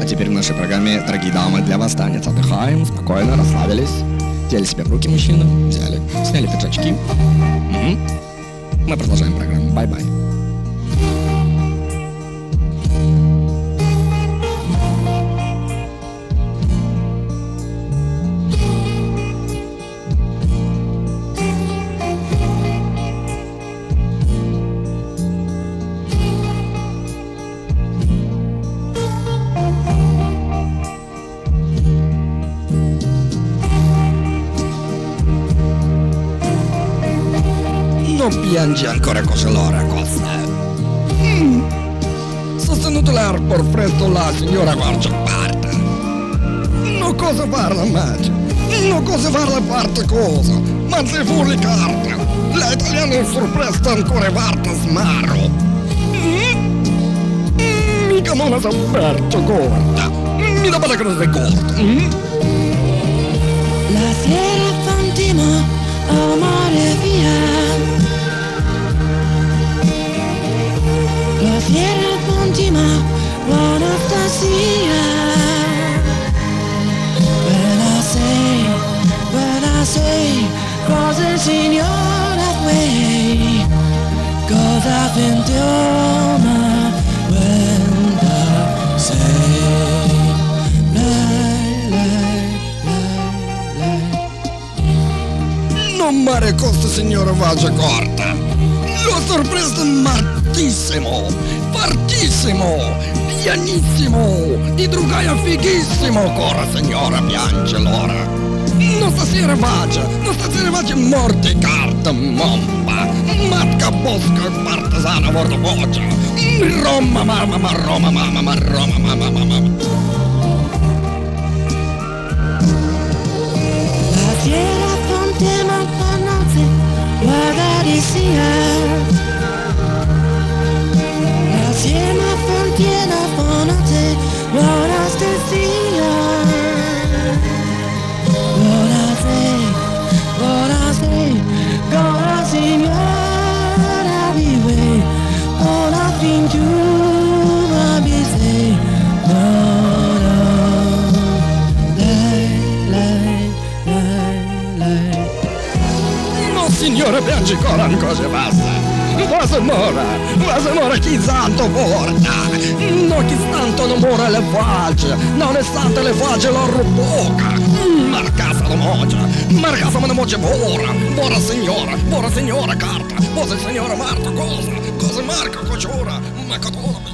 теперь в нашей программе, дорогие дамы, для вас танец. Отдыхаем, спокойно, расслабились. Взяли себя в руки мужчины, взяли, сняли пиджачки. Мы продолжаем программу. Бай-бай. Non piangi ancora così l'ora, Costa. Sostenuto l'airport presto la signora Guarciaparta. Non cosa parla, Maggio? Non cosa parla parte cosa? Ma sei fuori carta. La italiana è sorpresa ancora parta smarro. Mica non la saperto corta. Mi dà che non sei corta. La fiera fantima, amore via. La fiera fantima, Anastasia. When I say, cosa signora way, cosa funziona when I say, Non mare costa signora Vaggia corta. L'ho sorpreso martissimo, fortissimo, pianissimo, di drugaia fighissimo, cora signora piange l'ora. Non stasera Vaggia morte carta mompa, matka bosca partisana vorda voce, Roma mamma, Roma mamma, Roma mamma. la fiera fantima panoze, magari sia. La fiera fantina panoze, Anastasia. Cosa signora vive, ora fingiura mi sei, lei. No signora piange ancora in cose basta. Vas mora chi santo porta. No chi santo non muore le facce. Nonostante le facce la ruboca. Marcasa la moce Bora signora carta. Cosa signora Marta cosa marca cociora. Ma catona